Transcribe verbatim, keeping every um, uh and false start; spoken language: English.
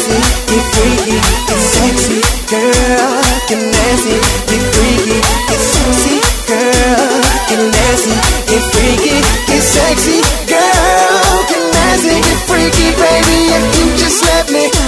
nasty, get freaky, get sexy, girl, get nasty, get freaky, get sexy, girl, get nasty, get freaky, get sexy, girl, get nasty, get freaky, baby, if you just let me.